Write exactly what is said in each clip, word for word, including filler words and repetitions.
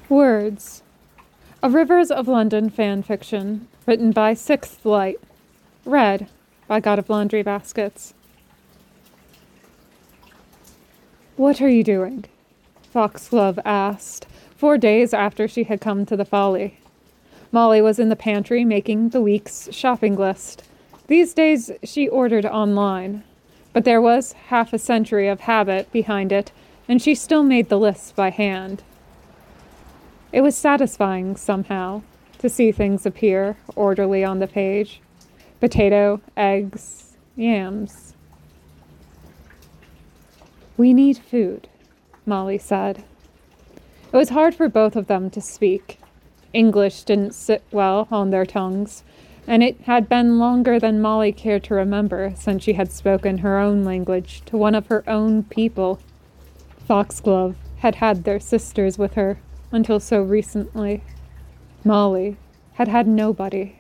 Words. A Rivers of London fan fiction, written by Sixth Light. Read by God of Laundry Baskets. "What are you doing?" Foxglove asked, four days after she had come to the Folly. Molly was in the pantry making the week's shopping list. These days she ordered online, but there was half a century of habit behind it, and she still made the lists by hand. It was satisfying, somehow, to see things appear orderly on the page. Potato, eggs, yams. "We need food," Molly said. It was hard for both of them to speak. English didn't sit well on their tongues, and it had been longer than Molly cared to remember since she had spoken her own language to one of her own people. Foxglove had had their sisters with her until so recently. Molly had had nobody.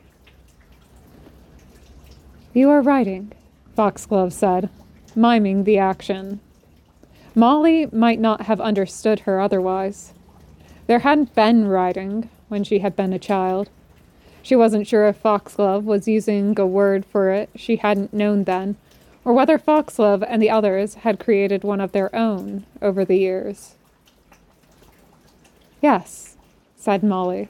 "You are writing," Foxglove said, miming the action. Molly might not have understood her otherwise. There hadn't been writing when she had been a child. She wasn't sure if Foxglove was using a word for it she hadn't known then, or whether Foxglove and the others had created one of their own over the years. "Yes," said Molly.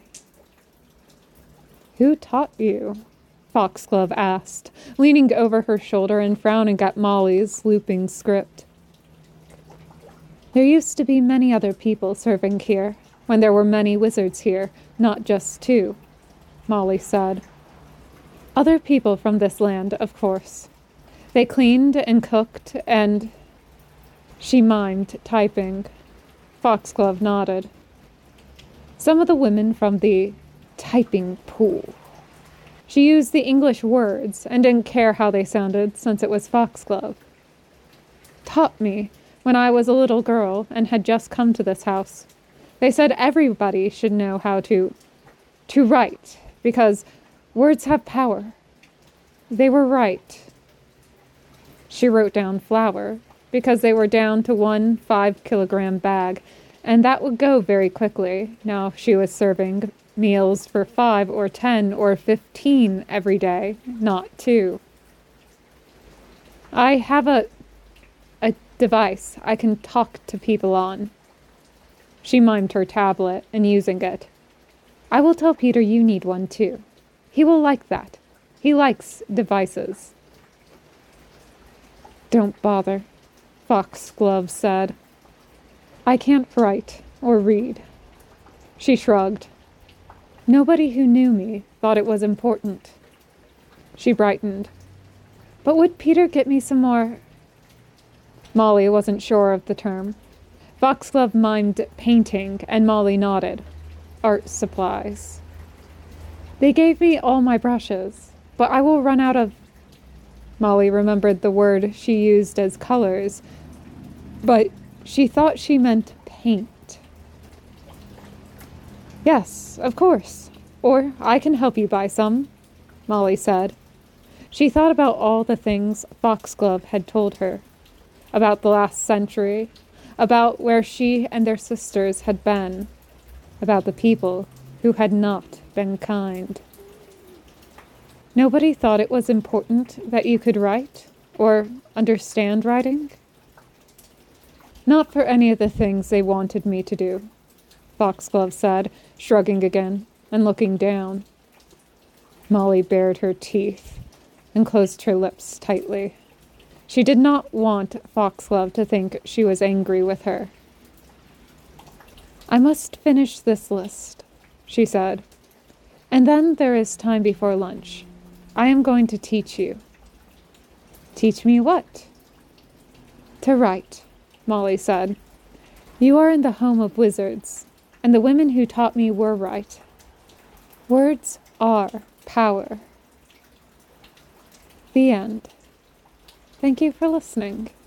"Who taught you?" Foxglove asked, leaning over her shoulder and frowning at Molly's looping script. "There used to be many other people serving here, when there were many wizards here, not just two," Molly said. "Other people from this land, of course. They cleaned and cooked and—" She mimed typing. Foxglove nodded. "Some of the women from the typing pool." She used the English words and didn't care how they sounded since it was Foxglove. "Taught me when I was a little girl and had just come to this house. They said everybody should know how to, to write, because words have power. They were right." She wrote down flour, because they were down to one five-kilogram bag, and that would go very quickly, now she was serving meals for five or ten or fifteen every day, not two. "I have a, a device I can talk to people on." She mimed her tablet and using it. "I will tell Peter you need one too. He will like that. He likes devices." "Don't bother," Foxglove said. "I can't write or read." She shrugged. "Nobody who knew me thought it was important." She brightened. "But would Peter get me some more—" Molly wasn't sure of the term. Foxglove mimed painting, and Molly nodded. "Art supplies." "They gave me all my brushes, but I will run out of—" Molly remembered the word she used as colors, but she thought she meant paint. "Yes, of course. Or I can help you buy some," Molly said. She thought about all the things Foxglove had told her. About the last century. About where she and their sisters had been. About the people who had not been kind. "Nobody thought it was important that you could write? Or understand writing?" "Not for any of the things they wanted me to do," Foxglove said, shrugging again and looking down. Molly bared her teeth and closed her lips tightly. She did not want Foxglove to think she was angry with her. "I must finish this list," she said. "And then there is time before lunch. I am going to teach you." "Teach me what?" "To write," Molly said. "You are in the home of wizards, and the women who taught me were right. Words are power." The end. Thank you for listening.